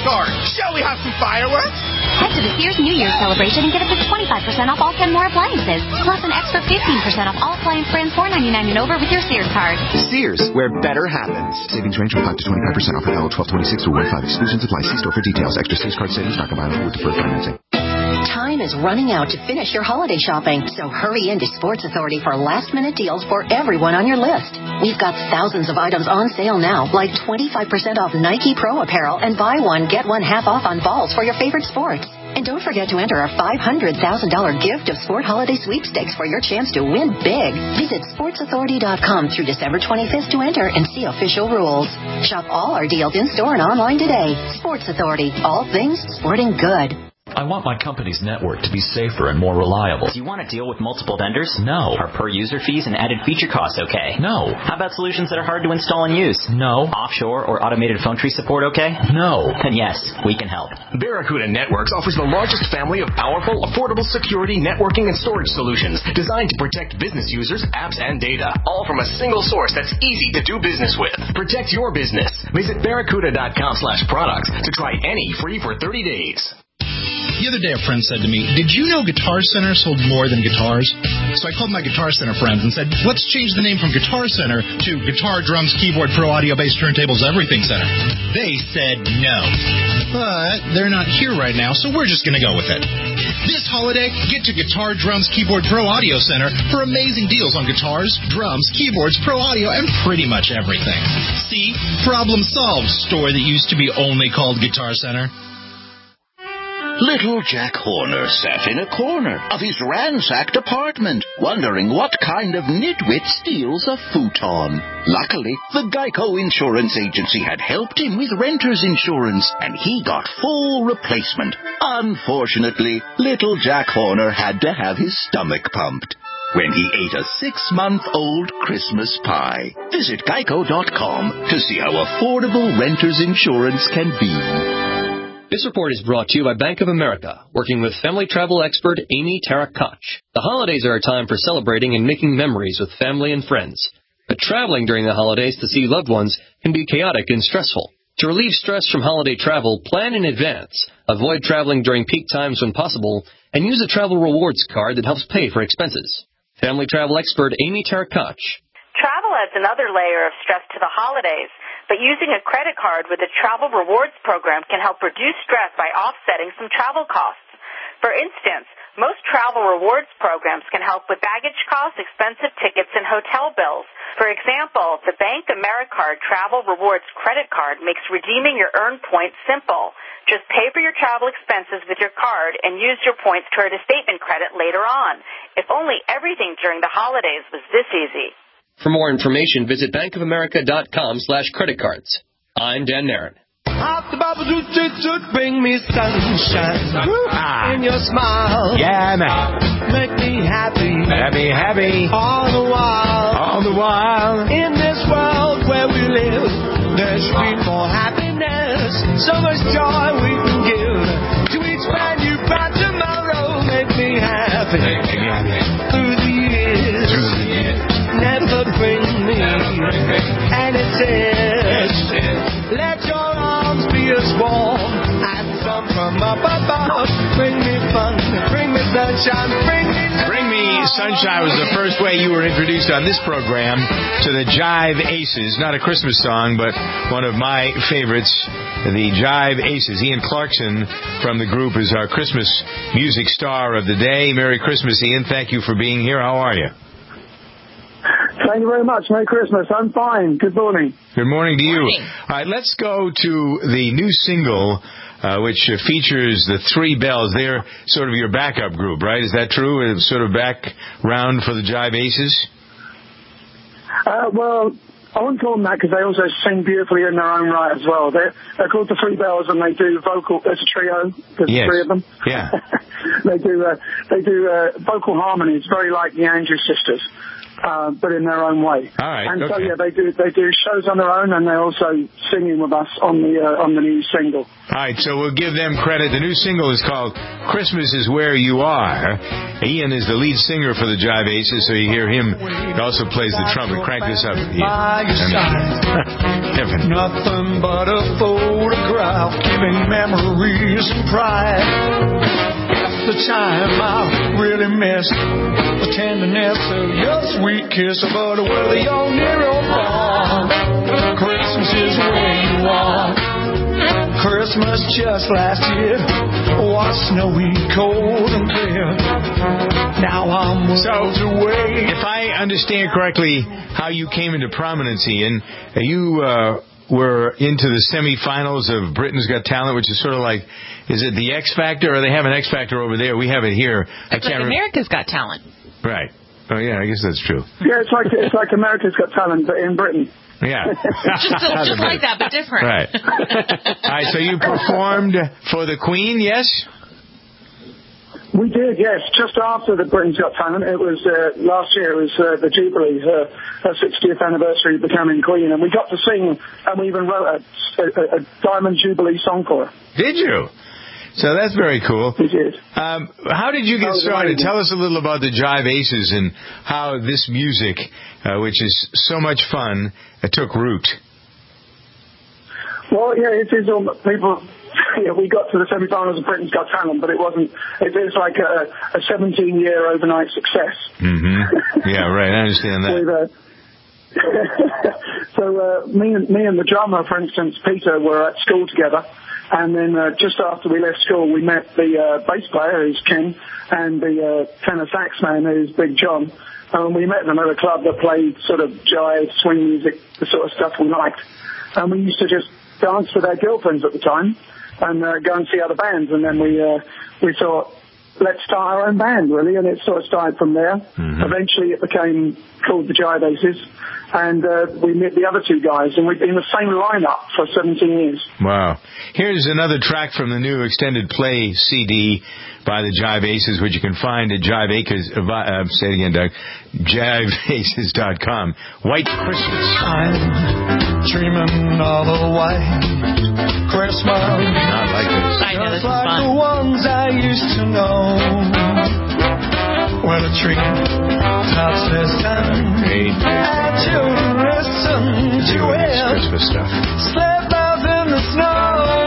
Speaker 12: card. Shall we have some fireworks?
Speaker 11: Head to the Sears New Year's celebration and get up to 25% off all Kenmore appliances, plus an extra 15% off all appliance brands $4.99 and over with your Sears card.
Speaker 13: Sears, where better happens. Savings range from 5 to 25% off. Valid 12/26 through 1/5. Exclusions apply. See store for details. Extra Sears card savings not combined with deferred financing.
Speaker 6: Time is running out to finish your holiday shopping, so hurry into Sports Authority for last-minute deals for everyone on your list. We've got thousands of items on sale now, like 25% off Nike Pro apparel and buy one, get one half off on balls for your favorite sports. And don't forget to enter our $500,000 gift of sport holiday sweepstakes for your chance to win big. Visit sportsauthority.com through December 25th to enter and see official rules. Shop all our deals in-store and online today. Sports Authority, all things sporting good.
Speaker 7: I want my company's network to be safer and more reliable.
Speaker 8: Do you want to deal with multiple vendors?
Speaker 7: No.
Speaker 8: Are per-user fees and added feature costs okay?
Speaker 7: No.
Speaker 8: How about solutions that are hard to install and use?
Speaker 7: No.
Speaker 8: Offshore or automated phone tree support okay?
Speaker 7: No.
Speaker 8: Then yes, we can help.
Speaker 10: Barracuda Networks offers the largest family of powerful, affordable security, networking, and storage solutions designed to protect business users, apps, and data, all from a single source that's easy to do business with. Protect your business. Visit barracuda.com/products to try any free for 30 days.
Speaker 9: The other day a friend said to me, "Did you know Guitar Center sold more than guitars?" So I called my Guitar Center friends and said, "Let's change the name from Guitar Center to Guitar, Drums, Keyboard, Pro Audio, Bass, Turntables, Everything Center." They said no. But they're not here right now, so we're just going to go with it. This holiday, get to Guitar, Drums, Keyboard, Pro Audio Center for amazing deals on guitars, drums, keyboards, Pro Audio, and pretty much everything. See? Problem solved, store that used to be only called Guitar Center.
Speaker 25: Little Jack Horner sat in a corner of his ransacked apartment, wondering what kind of nitwit steals a futon. Luckily, the Geico Insurance Agency had helped him with renter's insurance, and he got full replacement. Unfortunately, little Jack Horner had to have his stomach pumped when he ate a 6-month-old Christmas pie. Visit Geico.com to see how affordable renter's insurance can be.
Speaker 26: This report is brought to you by Bank of America, working with family travel expert Amy Tarak-Koch. The holidays are a time for celebrating and making memories with family and friends. But traveling during the holidays to see loved ones can be chaotic and stressful. To relieve stress from holiday travel, plan in advance. Avoid traveling during peak times when possible, and use a travel rewards card that helps pay for expenses. Family travel expert Amy Tarak-Koch.
Speaker 27: Travel adds another layer of stress to the holidays. But using a credit card with a travel rewards program can help reduce stress by offsetting some travel costs. For instance, most travel rewards programs can help with baggage costs, expensive tickets, and hotel bills. For example, the Bank AmeriCard Travel Rewards credit card makes redeeming your earned points simple. Just pay for your travel expenses with your card and use your points toward a statement credit later on. If only everything during the holidays was this easy.
Speaker 26: For more information, visit bankofamerica.com/creditcards. I'm Dan Nairn.
Speaker 18: Bring me sunshine in your smile.
Speaker 1: Yeah, man.
Speaker 18: Make me happy.
Speaker 1: Happy.
Speaker 18: All the while. In this world where we live, there's room for happiness. So much joy we can give to each man you brought tomorrow. Make me happy. Through the years. Never bring me any tears. Let your arms be as warm as some from up above. Bring me fun, bring me sunshine, bring me
Speaker 1: Sunshine was the first way you were introduced on this program to the Jive Aces. Not a Christmas song, but one of my favorites, the Jive Aces. Ian Clarkson from the group is our Christmas music star of the day. Merry Christmas, Ian. Thank you for being here. How are you?
Speaker 28: Thank you very much. Merry Christmas. I'm fine. Good morning.
Speaker 1: Good morning to you. All right, let's go to the new single, which features the Three Bells. They're sort of your backup group, right? Is that true? It's sort of background for the Jive Aces?
Speaker 28: Well, I wouldn't call them that because they also sing beautifully in their own right as well. They're called the Three Bells, and they do vocal. It's a trio. There's three of them.
Speaker 1: Yeah.
Speaker 28: They do vocal harmonies, very like the Andrews Sisters. But in their own way.
Speaker 1: All right.
Speaker 28: And so they do shows on their own, and they're also singing with us on the new single.
Speaker 1: All right, so we'll give them credit. The new single is called "Christmas Is Where You Are." Ian is the lead singer for the Jive Aces, so you hear him. He also plays the trumpet. Crank this up, Ian.
Speaker 18: Nothing but a photograph. growl, giving memories and pride. Half the time I really miss the tenderness of your sweet kiss, but whether you're near or far, Christmas is where you are. Christmas just last year was snowy, cold and clear. Now I'm worlds away.
Speaker 1: If I understand correctly how you came into prominence, Ian, you were into the semifinals of Britain's Got Talent, which is sort of like, is it the X Factor, or they have an X Factor over there? We have it here.
Speaker 2: It's like America's Got Talent.
Speaker 1: Right. Oh, yeah, I guess that's true.
Speaker 28: Yeah, it's like America's Got Talent, but in Britain.
Speaker 1: Yeah.
Speaker 2: just like that, but different.
Speaker 1: Right. All right, so you performed for the Queen, yes?
Speaker 28: We did, yes. Just after the Britain's Got Talent, it was last year. It was the Jubilee, her 60th anniversary of becoming Queen, and we got to sing, and we even wrote a Diamond Jubilee song for her.
Speaker 1: Did you? So that's very cool.
Speaker 28: We did.
Speaker 1: How did you get started? Tell us a little about the Jive Aces and how this music, which is so much fun, took root.
Speaker 28: Well, yeah, it is all people. Yeah, we got to the semi-finals of Britain's Got Talent, but it wasn't. It was like a 17-year overnight success.
Speaker 1: Mm-hmm. Yeah, right. I understand that.
Speaker 28: So me and the drummer, for instance, Peter, were at school together, and then just after we left school, we met the bass player, who's Ken, and the tenor sax man, who's Big John. We met them at a club that played sort of jive, swing music, the sort of stuff we liked, and we used to just dance with our girlfriends at the time and go and see other bands, and then we thought, let's start our own band, really, and it sort of started from there. Mm-hmm. Eventually it became called the Jive Aces, and we met the other two guys, and we've been in the same lineup for 17 years.
Speaker 1: Wow. Here's another track from the new extended play CD by the Jive Aces, which you can find at say it again, Doug, jiveaces.com. White Christmas.
Speaker 18: I'm dreaming of a white Christmas.
Speaker 1: Not like this.
Speaker 2: I know, this is
Speaker 18: like
Speaker 2: fun.
Speaker 18: the ones I used to know. Where the tree tops listen and children listen to it.
Speaker 1: Christmas stuff.
Speaker 18: Sled bells in the snow.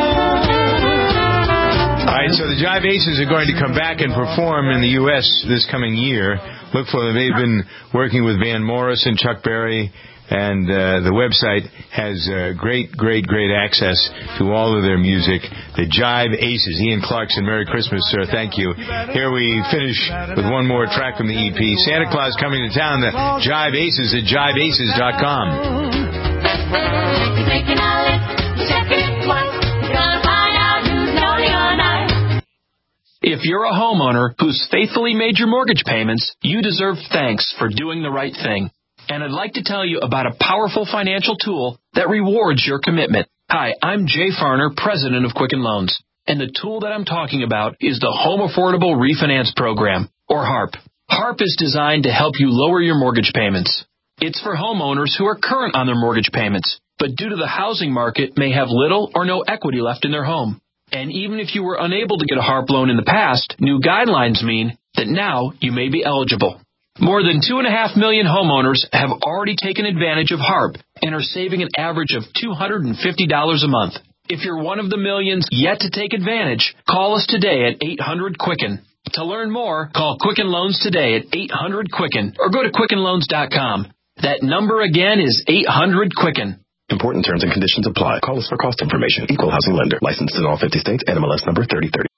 Speaker 1: All right, so the Jive Aces are going to come back and perform in the U.S. this coming year. Look for them. They've been working with Van Morris and Chuck Berry, and the website has great access to all of their music. The Jive Aces. Ian Clarkson, Merry Christmas, sir. Thank you. Here we finish with one more track from the EP. Santa Claus Coming to Town. The Jive Aces at jiveaces.com.
Speaker 11: He's making a list, checking it twice. He's gonna find out who's naughty or nice.
Speaker 14: If you're a homeowner who's faithfully made your mortgage payments, you deserve thanks for doing the right thing. And I'd like to tell you about a powerful financial tool that rewards your commitment. Hi, I'm Jay Farner, president of Quicken Loans. And the tool that I'm talking about is the Home Affordable Refinance Program, or HARP. HARP is designed to help you lower your mortgage payments. It's for homeowners who are current on their mortgage payments, but due to the housing market may have little or no equity left in their home. And even if you were unable to get a HARP loan in the past, new guidelines mean that now you may be eligible. More than 2.5 million homeowners have already taken advantage of HARP and are saving an average of $250 a month. If you're one of the millions yet to take advantage, call us today at 800-QUICKEN. To learn more, call Quicken Loans today at 800-QUICKEN or go to QuickenLoans.com. That number again is 800-QUICKEN.
Speaker 10: Important terms and conditions apply. Call us for cost information. Equal housing lender. Licensed in all 50 states. NMLS number 3030.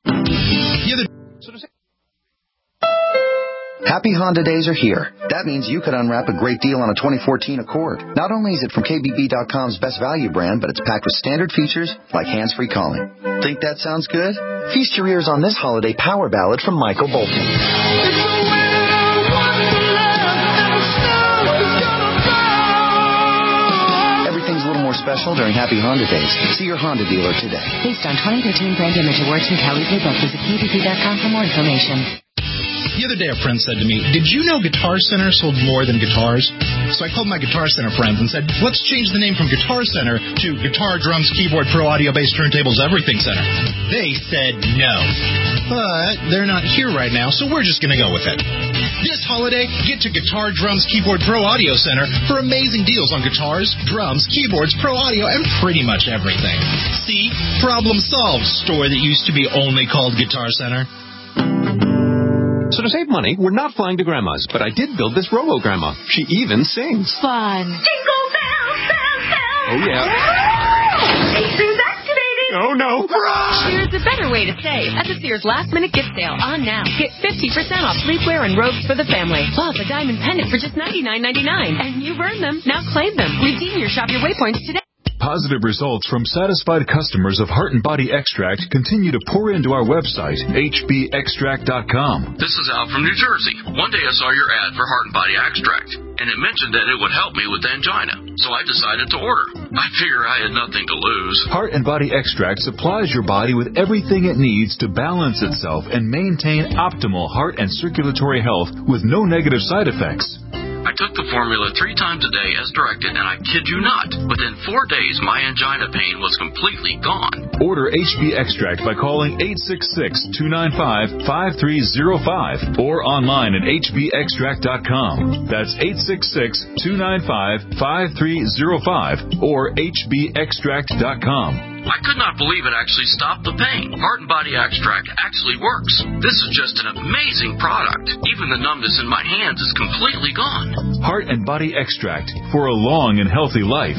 Speaker 13: Happy Honda days are here. That means you could unwrap a great deal on a 2014 Accord. Not only is it from KBB.com's best value brand, but it's packed with standard features like hands-free calling. Think that sounds good? Feast your ears on this holiday power ballad from Michael Bolton. Special during Happy Honda Days. See your Honda dealer today.
Speaker 6: Based on 2013 Brand Image Awards from Kelly Blue Book, visit KBB.com for more information.
Speaker 9: The other day a friend said to me, did you know Guitar Center sold more than guitars? So I called my Guitar Center friends and said, let's change the name from Guitar Center to Guitar, Drums, Keyboard, Pro, Audio, Bass, Turntables, Everything Center. They said no. but they're not here right now, so we're just going to go with it. This holiday, get to Guitar Drums Keyboard Pro Audio Center for amazing deals on guitars, drums, keyboards, pro audio, and pretty much everything. See? Problem solved, store that used to be only called Guitar Center.
Speaker 15: So to save money, we're not flying to Grandma's, but I did build this Robo-Grandma. She even sings.
Speaker 11: Fun. Jingle bells, bells, bells.
Speaker 15: Oh, yeah.
Speaker 11: Pacers activating.
Speaker 15: Oh, no.
Speaker 16: Here's a better way to save at the Sears Last Minute Gift Sale on now. Get 50% off sleepwear and robes for the family, plus a diamond pendant for just $99.99. And you've earned them. Now claim them. Redeem your Shop Your Waypoints today.
Speaker 17: Positive results from satisfied customers of Heart and Body Extract continue to pour into our website, hbextract.com.
Speaker 19: This is Al from New Jersey. One day I saw your ad for Heart and Body Extract, and it mentioned that it would help me with angina, so I decided to order. I figure I had nothing to lose.
Speaker 17: Heart and Body Extract supplies your body with everything it needs to balance itself and maintain optimal heart and circulatory health with no negative side effects.
Speaker 19: I took the formula 3 times a day as directed, and I kid you not, within 4 days, my angina pain was completely gone.
Speaker 17: Order HB Extract by calling 866-295-5305 or online at hbextract.com. That's 866-295-5305 or hbextract.com.
Speaker 19: I could not believe it actually stopped the pain. Heart and Body Extract actually works. This is just an amazing product. Even the numbness in my hands is completely gone.
Speaker 17: Heart and Body Extract for a long and healthy life.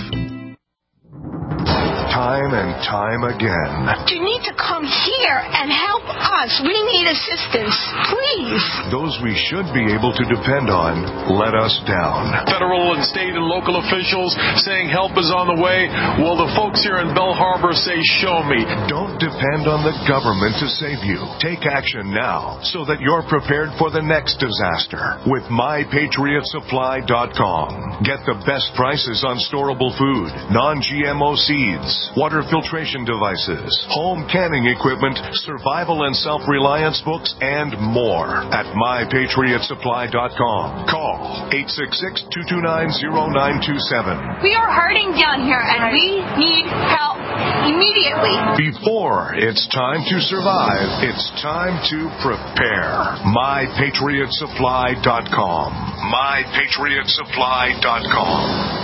Speaker 20: Time and time again.
Speaker 21: You need to come here and help us. We need assistance, please.
Speaker 20: Those we should be able to depend on let us down.
Speaker 22: Federal and state and local officials saying help is on the way. Well, the folks here in Belle Harbor say, show me.
Speaker 20: Don't depend on the government to save you. Take action now so that you're prepared for the next disaster with MyPatriotSupply.com. Get the best prices on storable food, non-GMO seeds, water filtration devices, home canning equipment, survival and self-reliance books, and more at MyPatriotSupply.com. Call 866-229-0927.
Speaker 21: We are hurting down here, and we need help immediately.
Speaker 20: Before it's time to survive, it's time to prepare. MyPatriotSupply.com. MyPatriotSupply.com.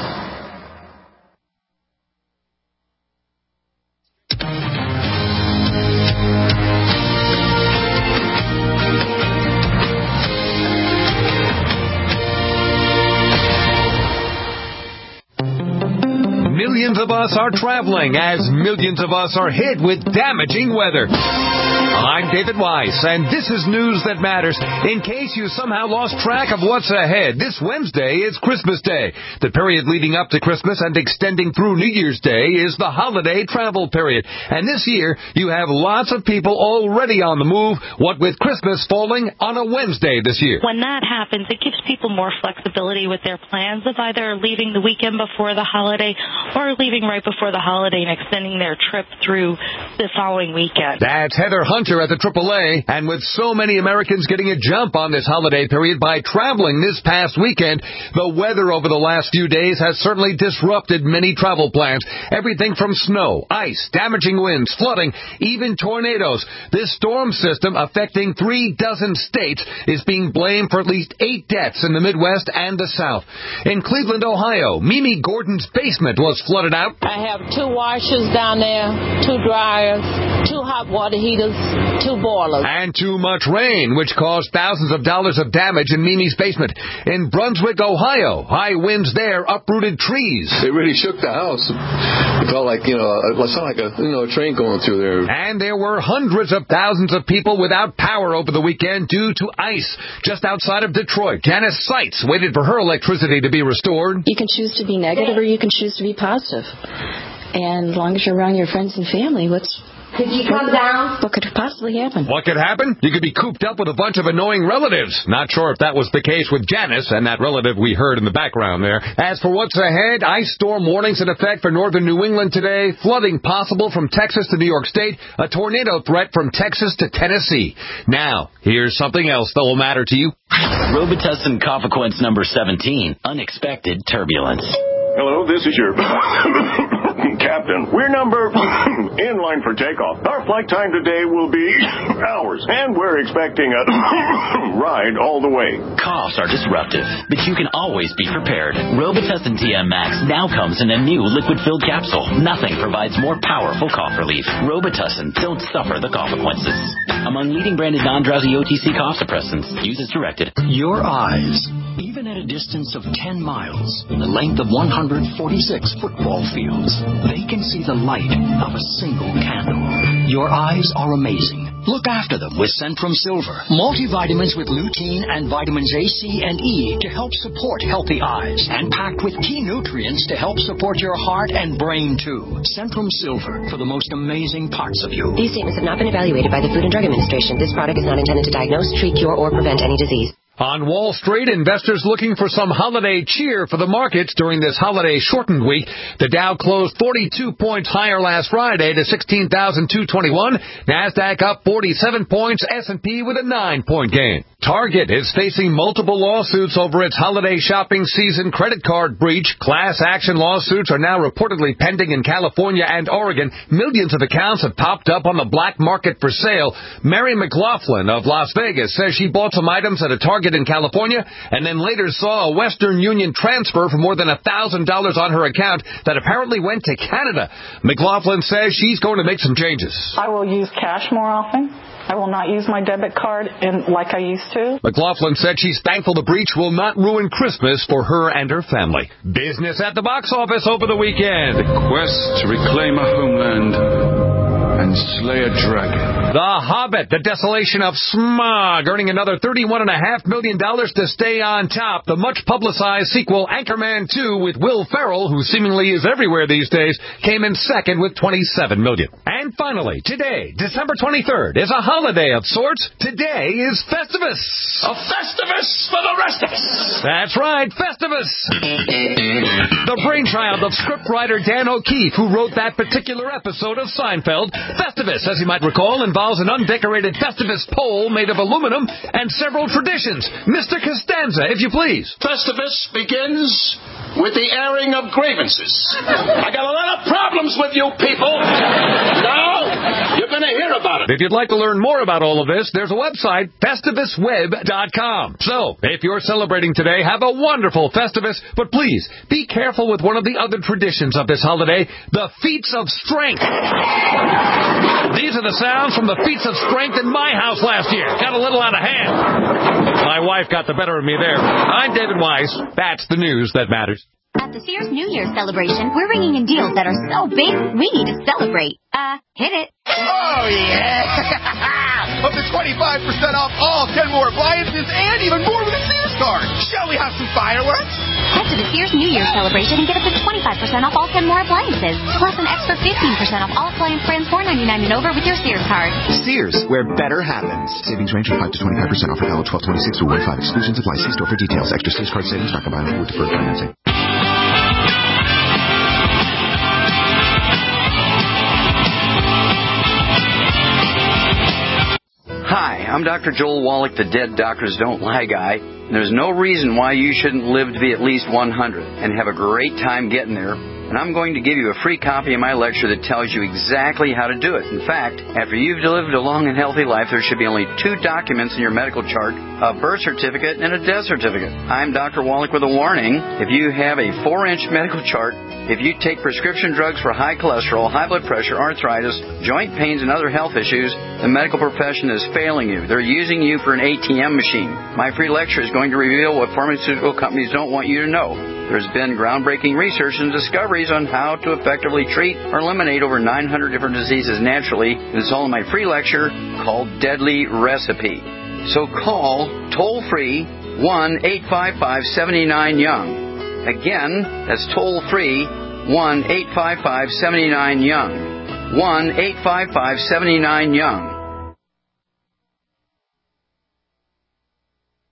Speaker 23: Millions of us are traveling as millions of us are hit with damaging weather. I'm David Weiss, and this is news that matters. In case you somehow lost track of what's ahead, this Wednesday is Christmas Day. The period leading up to Christmas and extending through New Year's Day is the holiday travel period. And this year, you have lots of people already on the move, what with Christmas falling on a Wednesday this year.
Speaker 29: When that happens, it gives people more flexibility with their plans of either leaving the weekend before the holiday or leaving right before the holiday and extending their trip through the following weekend.
Speaker 23: That's Heather Hunter at the AAA, and with so many Americans getting a jump on this holiday period by traveling this past weekend, the weather over the last few days has certainly disrupted many travel plans. Everything from snow, ice, damaging winds, flooding, even tornadoes. This storm system affecting 36 states is being blamed for at least 8 deaths in the Midwest and the South. In Cleveland, Ohio, Mimi Gordon's basement was flooded out.
Speaker 30: I have 2 washers down there, 2 dryers, 2 hot water heaters, 2 boilers.
Speaker 23: And too much rain, which caused thousands of dollars of damage in Mimi's basement. In Brunswick, Ohio, high winds there uprooted trees.
Speaker 31: It really shook the house. It felt like, it sounded like a train going through there.
Speaker 23: And there were hundreds of thousands of people without power over the weekend due to ice. Just outside of Detroit, Janice Seitz waited for her electricity to be restored.
Speaker 32: You can choose to be negative or you can choose to be positive. And as long as you're around your friends and family, could you come down? What could possibly happen?
Speaker 23: What could happen? You could be cooped up with a bunch of annoying relatives. Not sure if that was the case with Janice and that relative we heard in the background there. As for what's ahead, ice storm warnings in effect for northern New England today, flooding possible from Texas to New York State, a tornado threat from Texas to Tennessee. Now, here's something else that will matter to you.
Speaker 8: Robitussin Cofequence number 17, unexpected turbulence.
Speaker 33: Hello, this is your
Speaker 2: Captain, we're number in line for takeoff. Our flight time today will be hours, and we're expecting a ride all the way.
Speaker 3: Coughs are disruptive, but you can always be prepared. Robitussin TM Max now comes in a new liquid-filled capsule. Nothing provides more powerful cough relief. Robitussin, don't suffer the consequences. Among leading branded non-drowsy OTC cough suppressants, use as directed.
Speaker 4: Your eyes, even at a distance of 10 miles, the length of 146 football fields, they can see the light of a single candle. Your eyes are amazing. Look after them with Centrum Silver. Multivitamins with lutein and vitamins A, C, and E to help support healthy eyes. And packed with key nutrients to help support your heart and brain, too. Centrum Silver for the most amazing parts of you.
Speaker 5: These statements have not been evaluated by the Food and Drug Administration. This product is not intended to diagnose, treat, cure, or prevent any disease.
Speaker 23: On Wall Street, investors looking for some holiday cheer for the markets during this holiday shortened week. The Dow closed 42 points higher last Friday to 16,221. NASDAQ up 47 points. S&P with a 9-point gain. Target is facing multiple lawsuits over its holiday shopping season credit card breach. Class action lawsuits are now reportedly pending in California and Oregon. Millions of accounts have popped up on the black market for sale. Mary McLaughlin of Las Vegas says she bought some items at a Target in California and then later saw a Western Union transfer for more than $1,000 on her account that apparently went to Canada. McLaughlin says she's going to make some changes.
Speaker 7: I will use cash more often. I will not use my debit card like I used to.
Speaker 23: McLaughlin said she's thankful the breach will not ruin Christmas for her and her family. Business at the box office over the weekend.
Speaker 12: The quest to reclaim a homeland and slay a dragon.
Speaker 23: The Hobbit, The Desolation of Smaug, earning another $31.5 million to stay on top. The much-publicized sequel, Anchorman 2, with Will Ferrell, who seemingly is everywhere these days, came in second with $27 million. And finally, today, December 23rd, is a holiday of sorts. Today is Festivus.
Speaker 12: A Festivus for the rest of us.
Speaker 23: That's right, Festivus. The brainchild of scriptwriter Dan O'Keefe, who wrote that particular episode of Seinfeld. Festivus, as you might recall, involves an undecorated Festivus pole made of aluminum and several traditions. Mr. Costanza, if you please.
Speaker 12: Festivus begins with the airing of grievances. I got a lot of problems with you people. Now, you're going to hear about it.
Speaker 23: If you'd like to learn more about all of this, there's a website, FestivusWeb.com. So, if you're celebrating today, have a wonderful Festivus, but please, be careful with one of the other traditions of this holiday, the Feats of Strength. These are the sounds from the Feats of Strength in my house last year. Got a little out of hand. My wife got the better of me there. I'm David Weiss. That's the news that matters.
Speaker 11: At the Sears New Year's celebration, we're bringing in deals that are so big, we need to celebrate. Hit it.
Speaker 18: Oh, yeah. Up to 25% off all Kenmore appliances and even more with a Sears card. Shall we have some fireworks?
Speaker 11: Head to the Sears New Year's celebration and get up to 25% off all Kenmore appliances, plus an extra 15% off all appliance brands $4.99 and over with your Sears card.
Speaker 24: Sears, where better happens. Savings range from 5 to 25% off for valid 12/26 through 1/5. Exclusions apply. See store for details. Extra Sears card savings not combined with deferred financing.
Speaker 25: Hi, I'm Dr. Joel Wallach, the Dead Doctors Don't Lie guy. There's no reason why you shouldn't live to be at least 100 and have a great time getting there. And I'm going to give you a free copy of my lecture that tells you exactly how to do it. In fact, after you've lived a long and healthy life, there should be only 2 documents in your medical chart, a birth certificate and a death certificate. I'm Dr. Wallach with a warning. If you have a 4-inch medical chart, if you take prescription drugs for high cholesterol, high blood pressure, arthritis, joint pains, and other health issues, the medical profession is failing you. They're using you for an ATM machine. My free lecture is going to reveal what pharmaceutical companies don't want you to know. There's been groundbreaking research and discoveries on how to effectively treat or eliminate over 900 different diseases naturally. It's all in my free lecture called Deadly Recipe. So call toll-free 1-855-79-YOUNG. Again, that's toll-free 1-855-79-YOUNG. 1-855-79-YOUNG.